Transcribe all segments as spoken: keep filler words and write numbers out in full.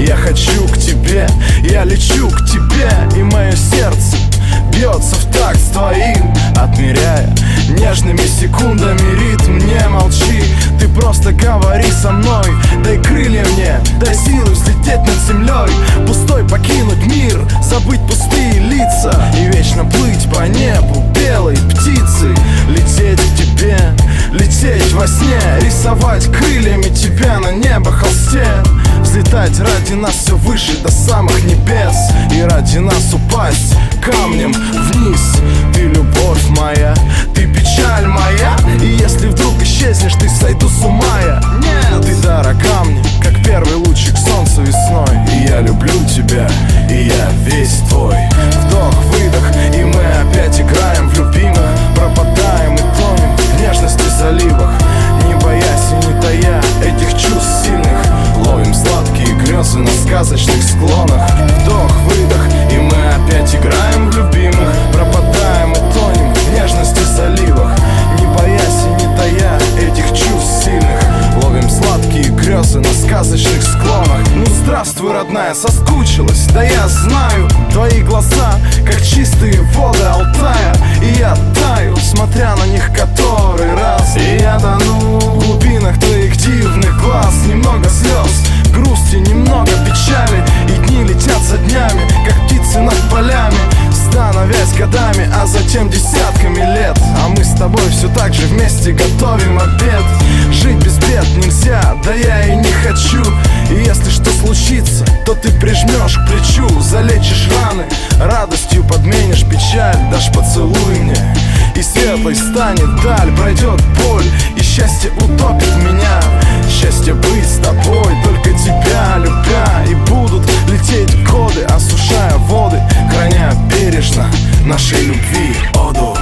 Я хочу к тебе, я лечу к тебе, и мое сердце бьется в такт с твоим, отмеряя нежными секундами ритм. Не молчи, ты просто говори со мной. Дай крылья мне, дай силы взлететь над землей, пустой покинуть мир, забыть пустые лица и вечно плыть по небу белой птицей. Лететь к тебе, лететь во сне, рисовать крыльями тебя на небо холсте. Взлетать ради нас все выше до самых небес, и ради нас упасть камнем вниз. Ты любовь моя, ты печаль моя, и если вдруг исчезнешь, ты сойду с ума я. Нет, ты дорога мне, как первый лучик солнца весной. И я люблю тебя, и я весь твой. Вдох, выдох, и мы опять играем в любимых, пропадаем и тонем в нежности заливах, не боясь и не тая этих чувств сильных. Ловим сладкие грезы на сказочных склонах. Вдох, выдох, и мы опять играем в любимых, пропадаем и тонем в нежности заливах, не боясь и не тая этих чувств сильных. Ловим сладкие грезы на сказочных склонах. Ну здравствуй, родная, соскучилась, да я знаю. Твои глаза, как чистые воды Алтая, и я таю, смотря на них который раз. И я тону в глубинах твоих дивных глаз. Немного слез, грусти, немного печали, и дни летят за днями, как птицы над полями, становясь годами, а затем десятками лет. А мы с тобой все так же вместе готовим обед. Жить без бед нельзя, да я и не хочу. И если что случится, то ты прижмешь к плечу, залечишь раны, радостью подменишь печаль. Дашь поцелуй мне, и светлой станет даль. Пройдет боль, и счастье утопит меня. Счастье быть с тобой, только тебя любя. И будут лететь годы, осушая воды, храня бережно нашей любви оду.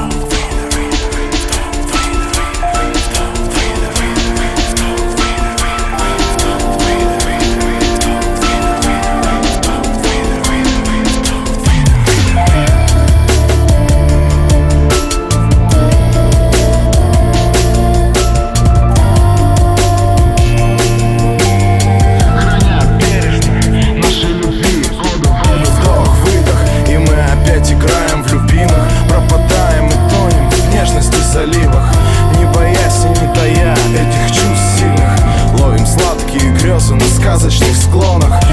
Не боясь и не тая этих чувств сильных, ловим сладкие грезы на сказочных склонах.